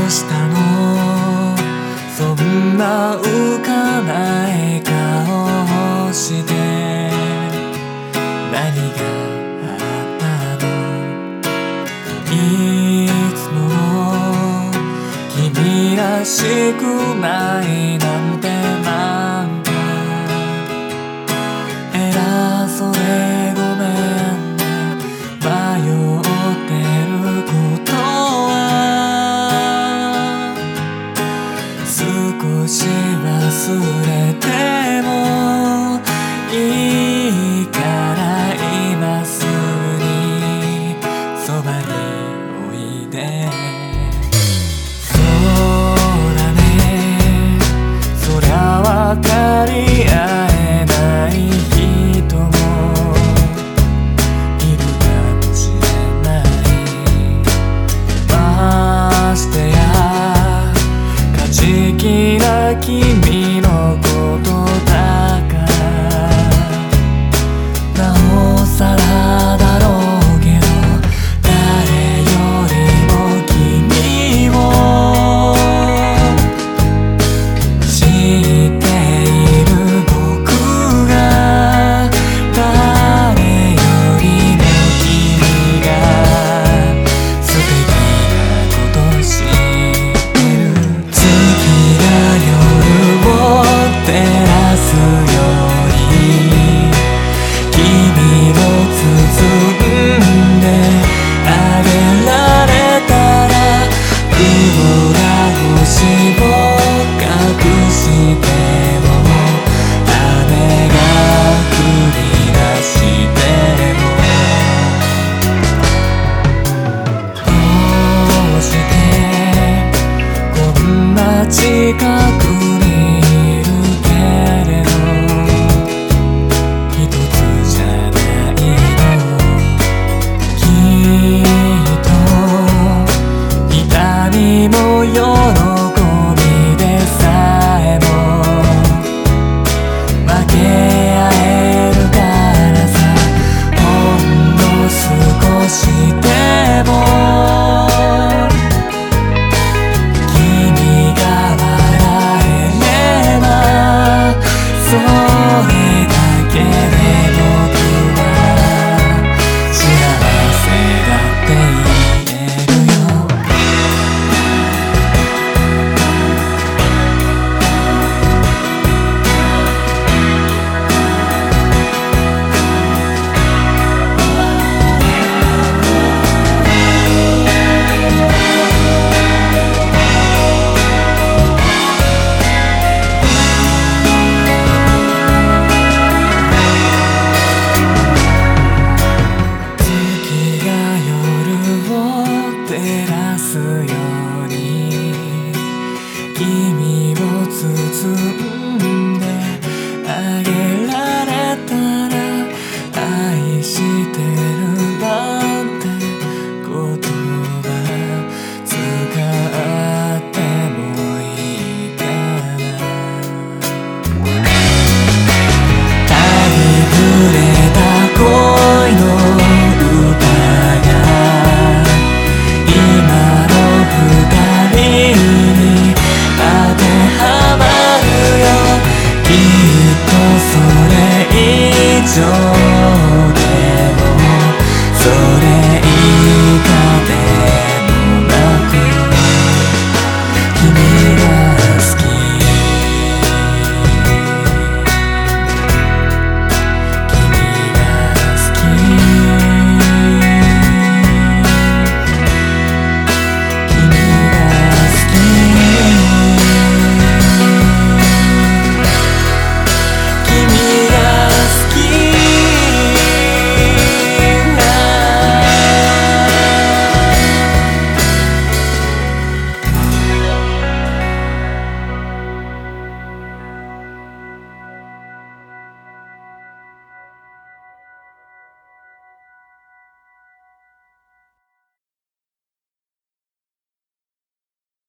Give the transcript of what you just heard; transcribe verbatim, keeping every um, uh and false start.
したの？そんな浮かない顔して何があったの？いつも君らしくないなんてなんか偉そうでごめんね。迷ってることは少し忘れてもいいから今すぐにそばにおいで。そうだね、そりゃ分かり合えない人もいるかもしれない。ましてや勝ち気な君のことだからなおさらだろうけど、誰よりも君を知っている僕が誰よりも君が素敵なこと知ってる。月が夜を照らすように君を包んであげられたら、雲が星を隠しても雨が降り出しても、どうしてこんな近くにいるけれど一つじゃないの？きっと痛みも喜びでさえも分け合えるからさ。ほんの少しでも君が笑えればそれだけで僕は幸せだって言えるよ。月が夜を照らすように君を包ん